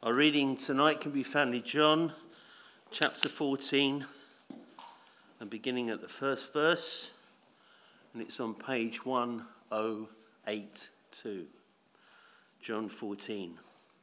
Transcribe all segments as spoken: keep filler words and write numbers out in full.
Our reading tonight can be found in John chapter fourteen and beginning at the first verse, and it's on page one oh eight two. John fourteen.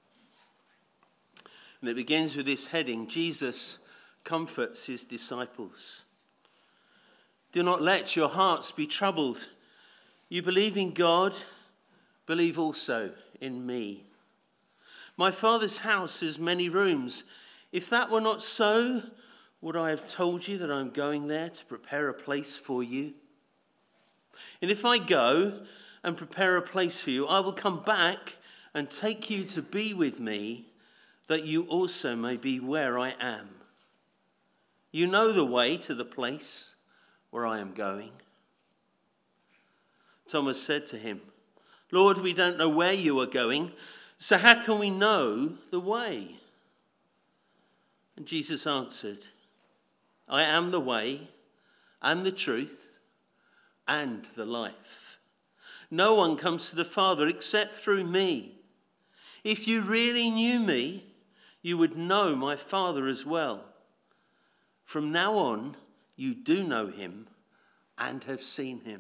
And it begins with this heading: Jesus comforts his disciples. Do not let your hearts be troubled. You believe in God, believe also in me. My Father's house has many rooms. If that were not so, would I have told you that I'm going there to prepare a place for you? And if I go and prepare a place for you, I will come back and take you to be with me, that you also may be where I am. You know the way to the place where I am going. Thomas said to him, Lord, we don't know where you are going, so how can we know the way? And Jesus answered, I am the way and the truth and the life. No one comes to the Father except through me. If you really knew me, you would know my Father as well. From now on, you do know him and have seen him.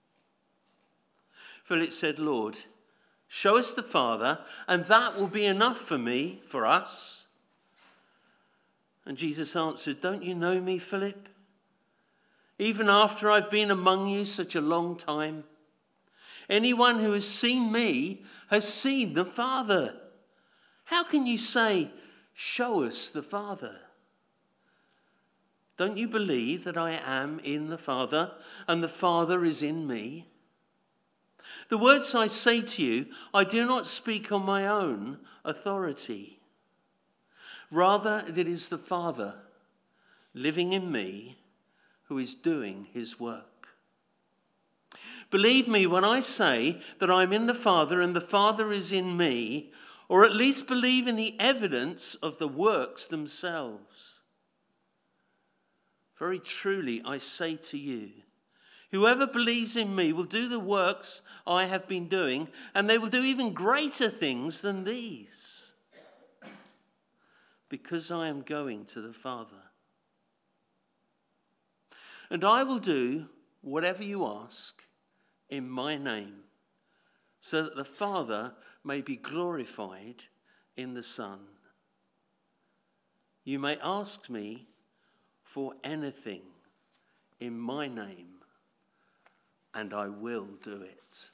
Philip said, Lord, show us the Father, and that will be enough for me, for us. And Jesus answered, don't you know me, Philip? Even after I've been among you such a long time, anyone who has seen me has seen the Father. How can you say, show us the Father? Don't you believe that I am in the Father and the Father is in me? The words I say to you, I do not speak on my own authority. Rather, it is the Father living in me who is doing his work. Believe me when I say that I'm in the Father and the Father is in me, or at least believe in the evidence of the works themselves. Very truly, I say to you, whoever believes in me will do the works I have been doing, and they will do even greater things than these, because I am going to the Father. And I will do whatever you ask in my name, so that the Father may be glorified in the Son. You may ask me for anything in my name, and I will do it.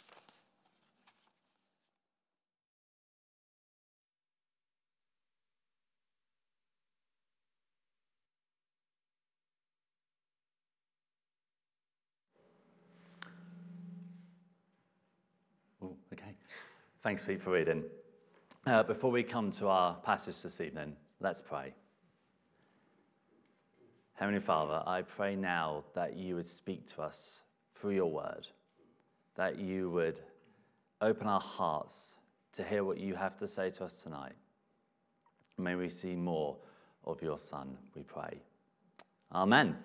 Ooh, okay. Thanks, Pete, for reading. Uh, before we come to our passage this evening, let's pray. Heavenly Father, I pray now that you would speak to us through your word, that you would open our hearts to hear what you have to say to us tonight. May we see more of your Son, we pray. Amen. Amen.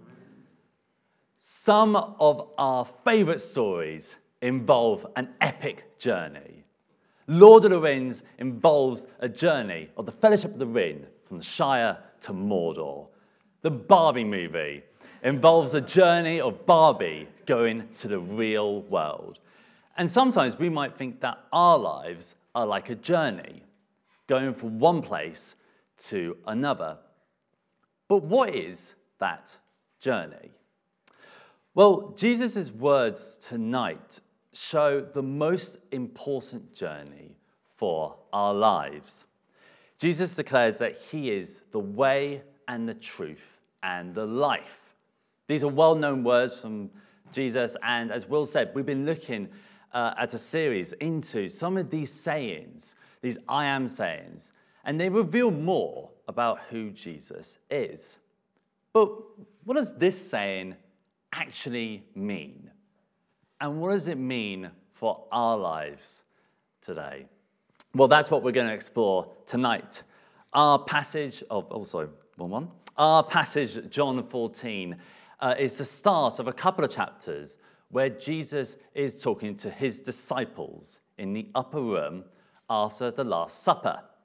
Some of our favourite stories involve an epic journey. Lord of the Rings involves a journey of the Fellowship of the Ring from the Shire to Mordor. The Barbie movie involves a journey of Barbie going to the real world. And sometimes we might think that our lives are like a journey, going from one place to another. But what is that journey? Well, Jesus' words tonight show the most important journey for our lives. Jesus declares that he is the way and the truth and the life. These are well-known words from Jesus, and as Will said, we've been looking uh, at a series into some of these sayings, these I am sayings, and they reveal more about who Jesus is. But what does this saying actually mean? And what does it mean for our lives today? Well, that's what we're going to explore tonight. Our passage of, oh, sorry, one one. Our passage, John fourteen, uh, is the start of a couple of chapters where Jesus is talking to his disciples in the upper room after the Last Supper.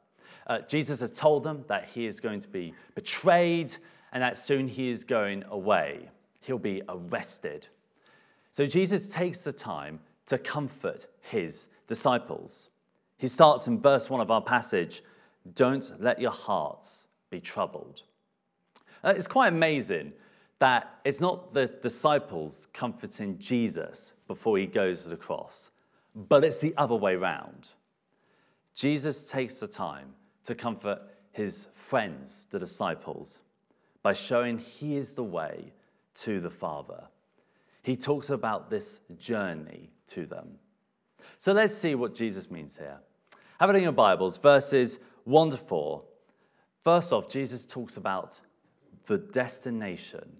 Uh, Jesus has told them that he is going to be betrayed and that soon he is going away. He'll be arrested. So Jesus takes the time to comfort his disciples. He starts in verse one of our passage, "Don't let your hearts be troubled." Uh, it's quite amazing that it's not the disciples comforting Jesus before he goes to the cross, but it's the other way round. Jesus takes the time to comfort his friends, the disciples, by showing he is the way to the Father. He talks about this journey to them. So let's see what Jesus means here. Have it in your Bibles, verses one to four. First off, Jesus talks about the destination.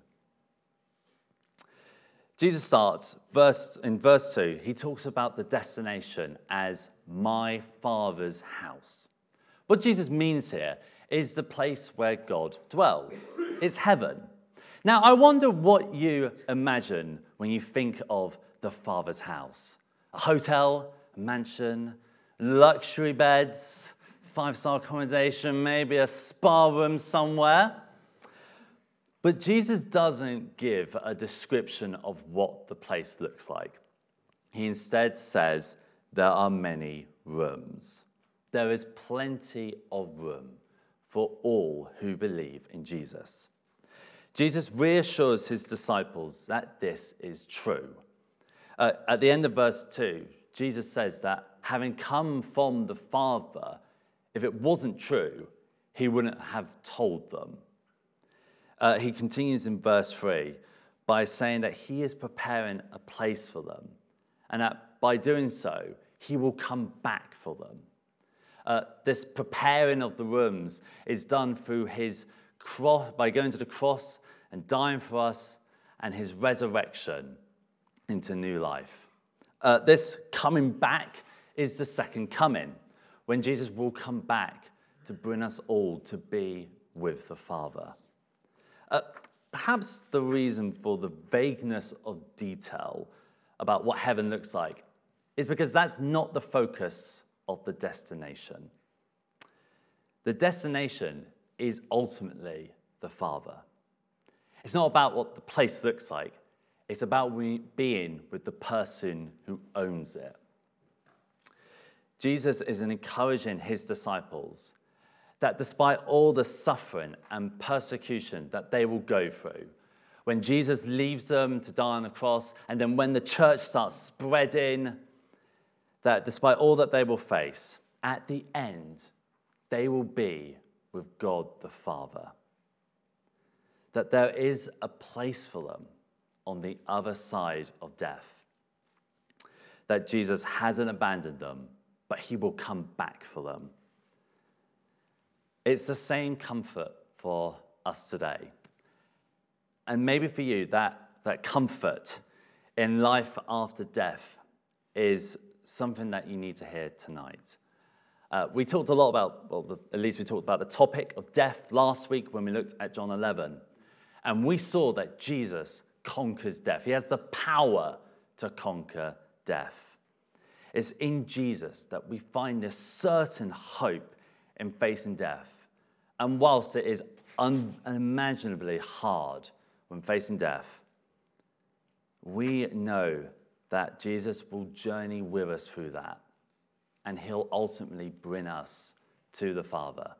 Jesus starts verse, in verse two, he talks about the destination as my Father's house. What Jesus means here is the place where God dwells. It's heaven. Now, I wonder what you imagine when you think of the Father's house. A hotel, a mansion, luxury beds, five-star accommodation, maybe a spa room somewhere. But Jesus doesn't give a description of what the place looks like. He instead says there are many rooms. There is plenty of room for all who believe in Jesus. Jesus reassures his disciples that this is true. Uh, at the end of verse two, Jesus says that having come from the Father, if it wasn't true, he wouldn't have told them. Uh, he continues in verse three by saying that he is preparing a place for them, and that by doing so, he will come back for them. Uh, this preparing of the rooms is done through his cross, by going to the cross and dying for us, and his resurrection into new life. Uh, this coming back is the second coming, when Jesus will come back to bring us all to be with the Father. Uh, perhaps the reason for the vagueness of detail about what heaven looks like is because that's not the focus of the destination. The destination is ultimately the Father. It's not about what the place looks like. It's about we being with the person who owns it. Jesus is encouraging his disciples that despite all the suffering and persecution that they will go through, when Jesus leaves them to die on the cross, and then when the church starts spreading, that despite all that they will face, at the end, they will be with God the Father. That there is a place for them on the other side of death. That Jesus hasn't abandoned them, but he will come back for them. It's the same comfort for us today. And maybe for you, that, that comfort in life after death is something that you need to hear tonight. Uh, we talked a lot about, well, the, at least we talked about the topic of death last week when we looked at John eleven. And we saw that Jesus conquers death. He has the power to conquer death. It's in Jesus that we find this certain hope in facing death. And whilst it is unimaginably hard when facing death, we know that Jesus will journey with us through that, and he'll ultimately bring us to the Father.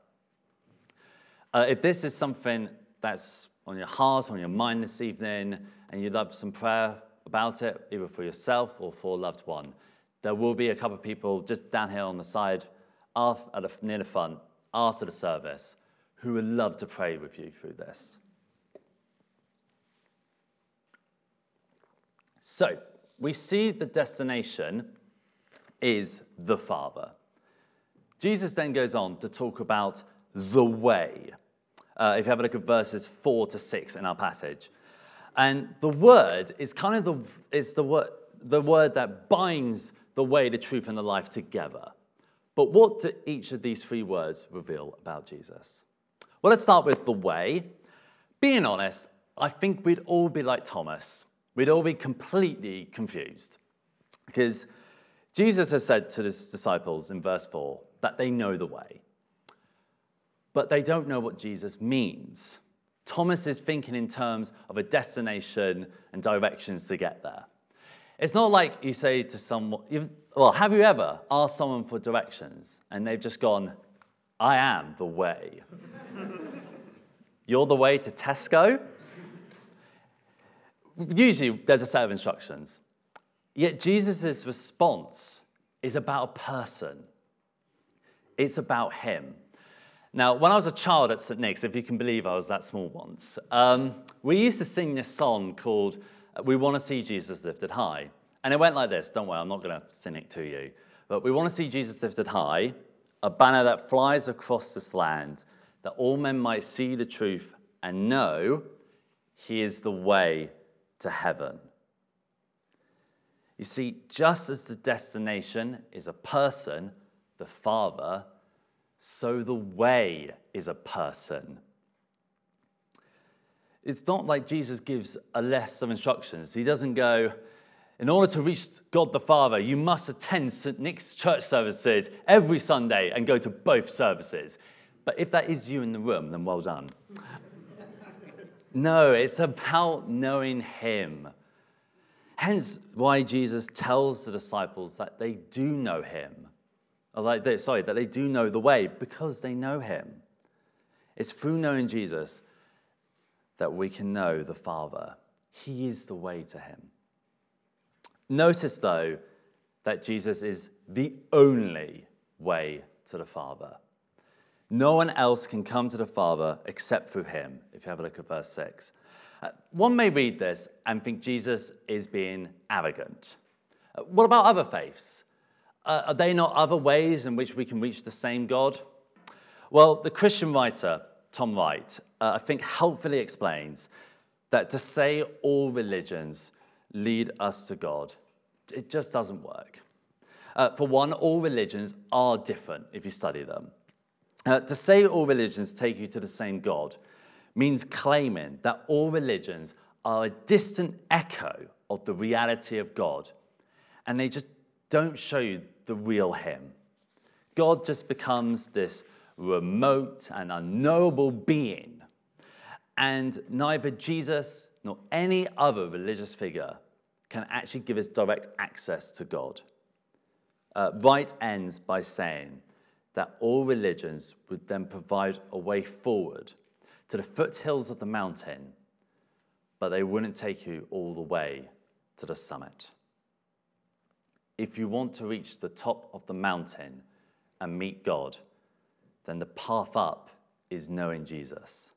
Uh, if this is something that's on your heart, on your mind this evening, and you'd love some prayer about it, either for yourself or for a loved one, there will be a couple of people just down here on the side, after, at the, near the front, after the service, who would love to pray with you through this. So, we see the destination is the Father. Jesus then goes on to talk about the way. Uh, if you have a look at verses four to six in our passage. And the word is kind of the, is the, word, the word that binds the way, the truth, and the life together. But what do each of these three words reveal about Jesus? Well, let's start with the way. Being honest, I think we'd all be like Thomas. We'd all be completely confused. Because Jesus has said to his disciples in verse four that they know the way. but they don't know what Jesus means. Thomas is thinking in terms of a destination and directions to get there. It's not like you say to someone, well, have you ever asked someone for directions and they've just gone, I am the way. You're the way to Tesco? Usually there's a set of instructions. Yet Jesus' response is about a person. It's about him. Now, when I was a child at Saint Nick's, if you can believe I was that small once, um, we used to sing this song called We Want to See Jesus Lifted High. And it went like this. Don't worry, I'm not going to sing it to you. But we want to see Jesus lifted high, a banner that flies across this land, that all men might see the truth and know he is the way to heaven. You see, just as the destination is a person, the Father, so the way is a person. It's not like Jesus gives a list of instructions. He doesn't go, in order to reach God the Father, you must attend Saint Nick's church services every Sunday and go to both services. But if that is you in the room, then well done. No, it's about knowing him. Hence why Jesus tells the disciples that they do know him. Or like they, sorry, that they do know the way because they know him. It's through knowing Jesus that we can know the Father. He is the way to him. Notice, though, that Jesus is the only way to the Father. No one else can come to the Father except through him, if you have a look at verse six. Uh, one may read this and think Jesus is being arrogant. Uh, what about other faiths? Uh, are there not other ways in which we can reach the same God? Well, the Christian writer, Tom Wright, uh, I think helpfully explains that to say all religions lead us to God, it just doesn't work. Uh, for one, all religions are different if you study them. Uh, to say all religions take you to the same God means claiming that all religions are a distant echo of the reality of God, and they just don't show you the real him. God just becomes this remote and unknowable being, and neither Jesus nor any other religious figure can actually give us direct access to God. Uh, Wright ends by saying that all religions would then provide a way forward to the foothills of the mountain, but they wouldn't take you all the way to the summit. If you want to reach the top of the mountain and meet God, then the path up is knowing Jesus.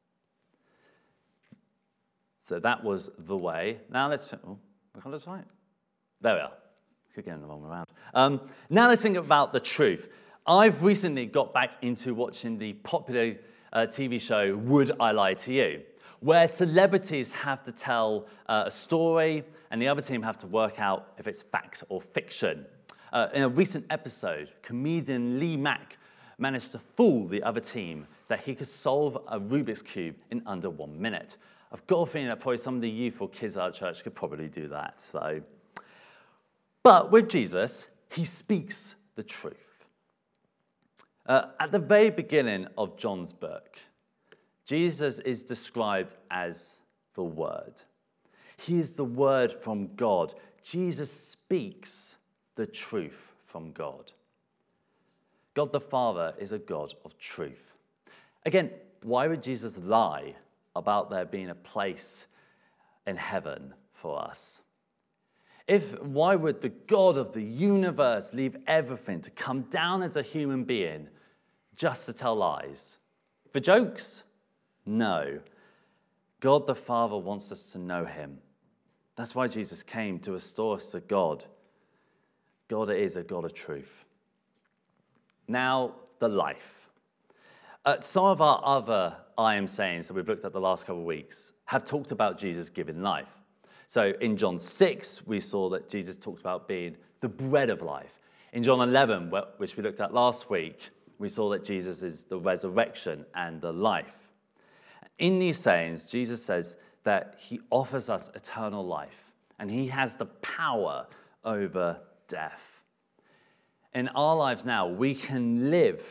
So that was the way. Now let's, oh, we got this right. There we are. Could get in the wrong way around. Um, now let's think about the truth. I've recently got back into watching the popular uh, T V show Would I Lie to You, where celebrities have to tell uh, a story and the other team have to work out if it's fact or fiction. Uh, in a recent episode, comedian Lee Mack managed to fool the other team that he could solve a Rubik's Cube in under one minute. I've got a feeling that probably some of the youth or kids at our church could probably do that. So. But with Jesus, he speaks the truth. Uh, at the very beginning of John's book, Jesus is described as the Word. He is the Word from God. Jesus speaks the truth from God. God the Father is a God of truth. Again, why would Jesus lie about there being a place in heaven for us? If, why would the God of the universe leave everything to come down as a human being just to tell lies? For jokes? No. God the Father wants us to know him. That's why Jesus came, to restore us to God. God is a God of truth. Now, the life. Uh, some of our other I am sayings that we've looked at the last couple of weeks have talked about Jesus giving life. So in John six, we saw that Jesus talked about being the bread of life. In John eleven, which we looked at last week, we saw that Jesus is the resurrection and the life. In these sayings, Jesus says that he offers us eternal life, and he has the power over death. In our lives now, we can live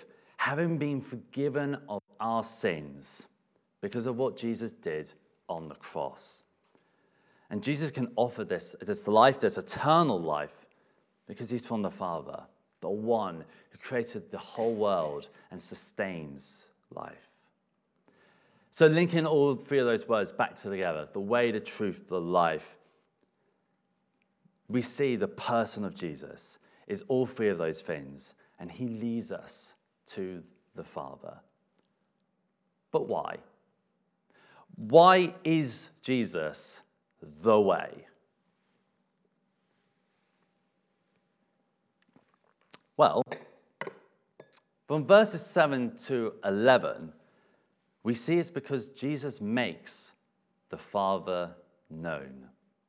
having been forgiven of our sins because of what Jesus did on the cross. And Jesus can offer this, this life, this eternal life, because he's from the Father, the one who created the whole world and sustains life. So linking all three of those words back together, the way, the truth, the life, we see the person of Jesus is all three of those things, and he leads us to the Father. But why? Why is Jesus the way? Well, from verses seven to eleven, we see it's because Jesus makes the Father known.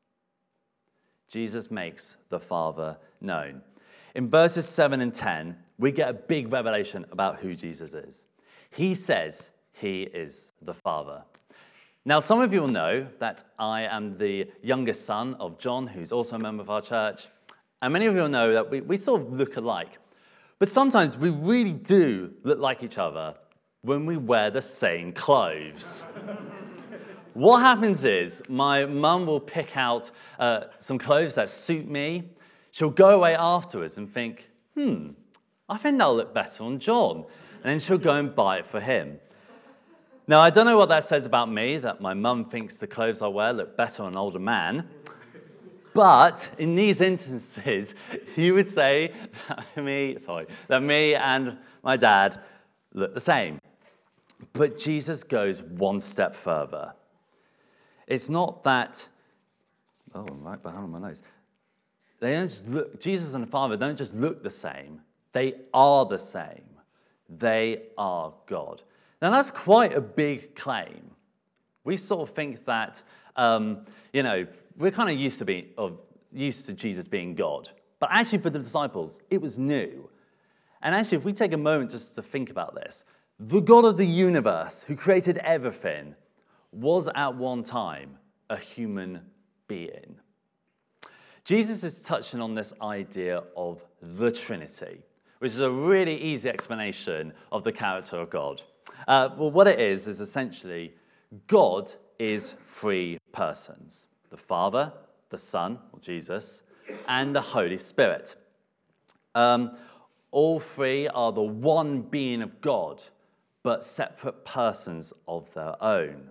Jesus makes the Father known. In verses seven and ten, we get a big revelation about who Jesus is. He says he is the Father. Now, some of you will know that I am the youngest son of John, who's also a member of our church. And many of you will know that we, we sort of look alike. But sometimes we really do look like each other when we wear the same clothes. What happens is my mum will pick out uh, some clothes that suit me. She'll go away afterwards and think, hmm, I think that'll look better on John. And then she'll go and buy it for him. Now, I don't know what that says about me, that my mum thinks the clothes I wear look better on an older man. But in these instances, you would say that me, sorry, that me and my dad look the same. But Jesus goes one step further. It's not that, oh, I'm right behind my nose. They don't just look, Jesus and the Father don't just look the same. They are the same. They are God. Now, that's quite a big claim. We sort of think that, um, you know, we're kind of used to being of used to Jesus being God. But actually, for the disciples, it was new. And actually, if we take a moment just to think about this, the God of the universe, who created everything, was at one time a human being. Jesus is touching on this idea of the Trinity, which is a really easy explanation of the character of God. Uh, well, what it is, is essentially God is three persons: the Father, the Son, or Jesus, and the Holy Spirit. Um, all three are the one being of God, but separate persons of their own.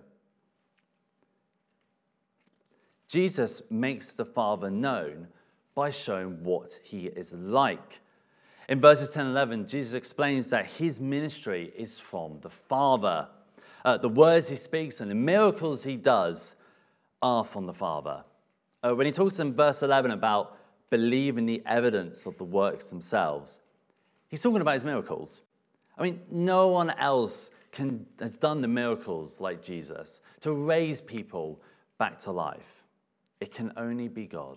Jesus makes the Father known by showing what he is like. In verses ten and eleven, Jesus explains that his ministry is from the Father. Uh, the words he speaks and the miracles he does are from the Father. Uh, when he talks in verse eleven about believing the evidence of the works themselves, he's talking about his miracles. I mean, no one else can, has done the miracles like Jesus to raise people back to life. It can only be God.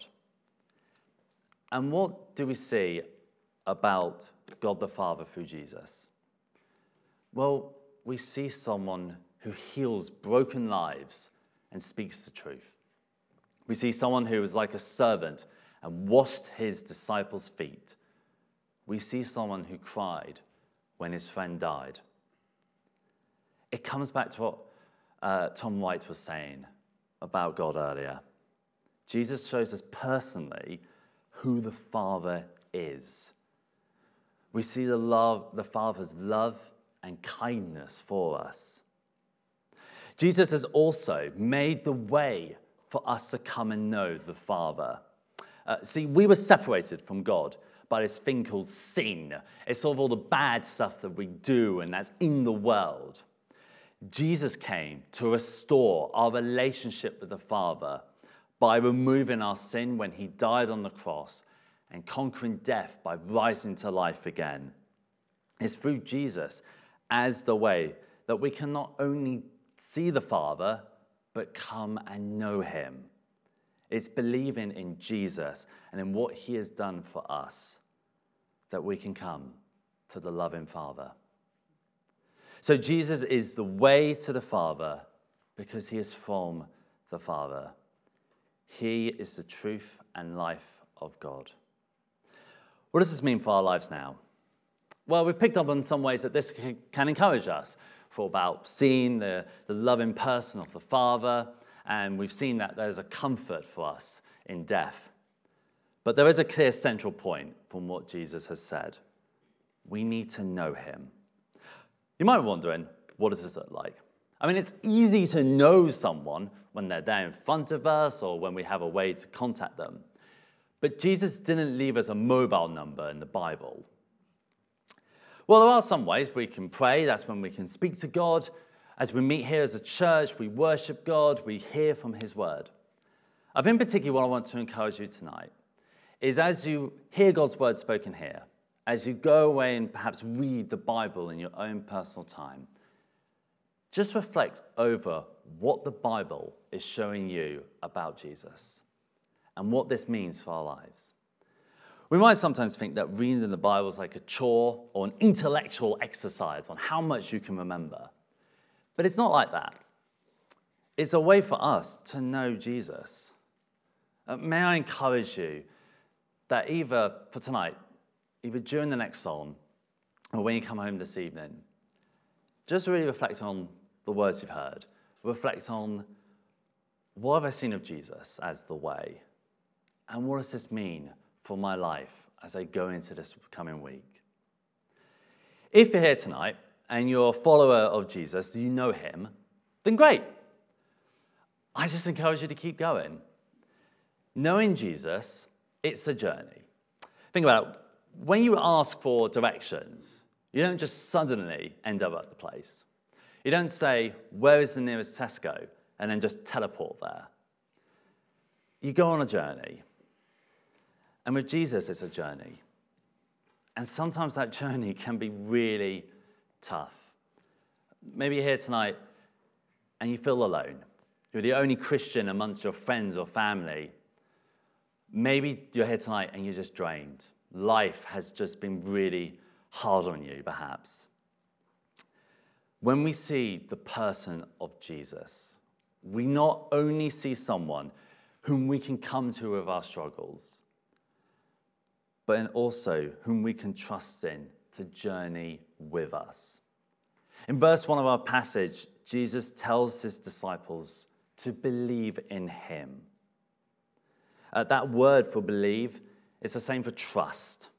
And what do we see about God the Father through Jesus? Well, we see someone who heals broken lives and speaks the truth. We see someone who was like a servant and washed his disciples' feet. We see someone who cried when his friend died. It comes back to what uh, Tom White was saying about God earlier. Jesus shows us personally who the Father is. We see the love, the Father's love and kindness for us. Jesus has also made the way for us to come and know the Father. Uh, see, we were separated from God by this thing called sin. It's sort of all the bad stuff that we do and that's in the world. Jesus came to restore our relationship with the Father by removing our sin when he died on the cross and conquering death by rising to life again. It's through Jesus as the way that we can not only see the Father, but come and know him. It's believing in Jesus and in what he has done for us that we can come to the loving Father. So Jesus is the way to the Father because he is from the Father. He is the truth and life of God. What does this mean for our lives now? Well, we've picked up on some ways that this can encourage us. For about seeing the, the loving person of the Father, and we've seen that there's a comfort for us in death. But there is a clear central point from what Jesus has said. We need to know him. You might be wondering, what does this look like? I mean, it's easy to know someone when they're there in front of us or when we have a way to contact them. But Jesus didn't leave us a mobile number in the Bible. Well, there are some ways we can pray. That's when we can speak to God. As we meet here as a church, we worship God, we hear from his word. I think in particular what I want to encourage you tonight is as you hear God's word spoken here, as you go away and perhaps read the Bible in your own personal time, just reflect over what the Bible is showing you about Jesus and what this means for our lives. We might sometimes think that reading the Bible is like a chore or an intellectual exercise on how much you can remember. But it's not like that. It's a way for us to know Jesus. Uh, may I encourage you that either for tonight, either during the next song or when you come home this evening, just really reflect on the words you've heard. Reflect on what have I seen of Jesus as the way? And what does this mean for my life as I go into this coming week? If you're here tonight and you're a follower of Jesus, you know him, then great. I just encourage you to keep going. Knowing Jesus, it's a journey. Think about it. When you ask for directions, you don't just suddenly end up at the place. You don't say, where is the nearest Tesco? And then just teleport there. You go on a journey. And with Jesus, it's a journey. And sometimes that journey can be really tough. Maybe you're here tonight and you feel alone. You're the only Christian amongst your friends or family. Maybe you're here tonight and you're just drained. Life has just been really hard on you, perhaps. When we see the person of Jesus, we not only see someone whom we can come to with our struggles, but in also whom we can trust in to journey with us. In verse one of our passage, Jesus tells his disciples to believe in him. Uh, that word for believe is the same for trust.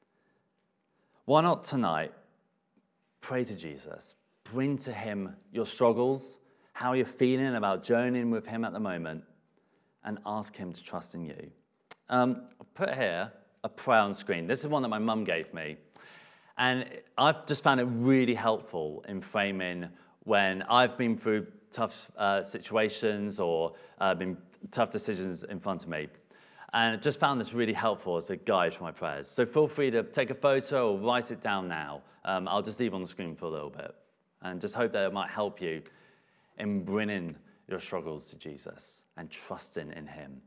Why not tonight pray to Jesus? Bring to him your struggles, how you're feeling about journeying with him at the moment, and ask him to trust in you. Um, I'll put here a prayer on screen. This is one that my mum gave me. And I've just found it really helpful in framing when I've been through tough uh, situations or uh, been tough decisions in front of me. And I just found this really helpful as a guide for my prayers. So feel free to take a photo or write it down now. Um, I'll just leave it on the screen for a little bit. And just hope that it might help you in bringing your struggles to Jesus and trusting in him.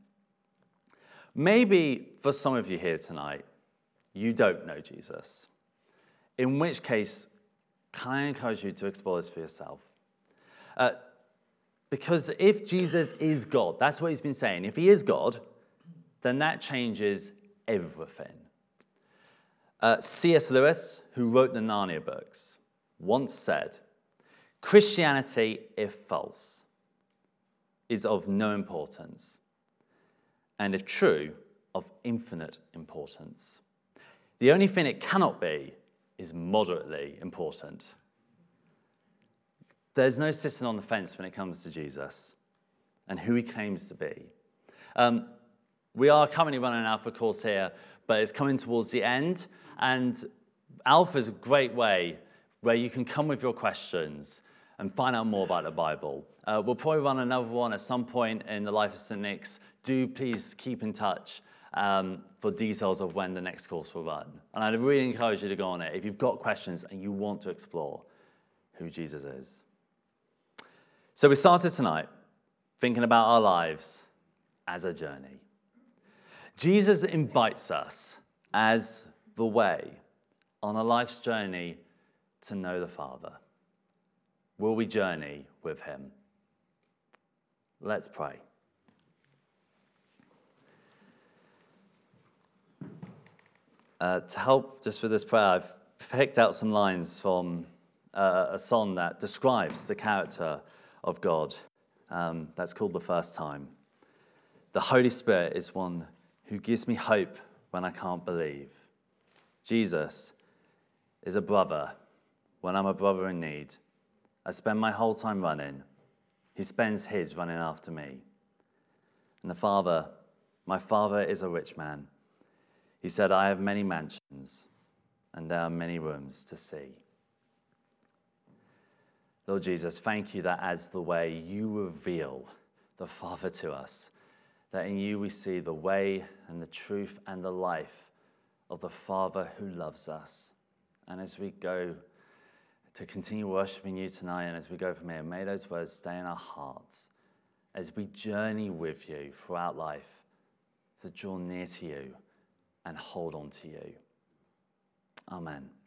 Maybe for some of you here tonight, you don't know Jesus. In which case, can I encourage you to explore this for yourself? Uh, because if Jesus is God, that's what he's been saying. If he is God, then that changes everything. Uh, C S Lewis, who wrote the Narnia books, once said, Christianity, if false, is of no importance, and if true, of infinite importance. The only thing it cannot be is moderately important. There's no sitting on the fence when it comes to Jesus and who he claims to be. Um, we are currently running an Alpha course here, but it's coming towards the end, and Alpha is a great way where you can come with your questions and find out more about the Bible. Uh, we'll probably run another one at some point in the life of Saint Nick's. Do please keep in touch um, for details of when the next course will run. And I'd really encourage you to go on it if you've got questions and you want to explore who Jesus is. So we started tonight thinking about our lives as a journey. Jesus invites us as the way on a life's journey to know the Father. Will we journey with him? Let's pray. Uh, to help just with this prayer, I've picked out some lines from uh, a song that describes the character of God. Um, that's called The First Time. The Holy Spirit is one who gives me hope when I can't believe. Jesus is a brother when I'm a brother in need. I spend my whole time running. He spends his running after me. And the Father, my Father is a rich man. He said, I have many mansions, and there are many rooms to see. Lord Jesus, thank you that as the way you reveal the Father to us, that in you we see the way and the truth and the life of the Father who loves us. And as we go to continue worshiping you tonight, and as we go from here, may those words stay in our hearts as we journey with you throughout life, to draw near to you and hold on to you. Amen.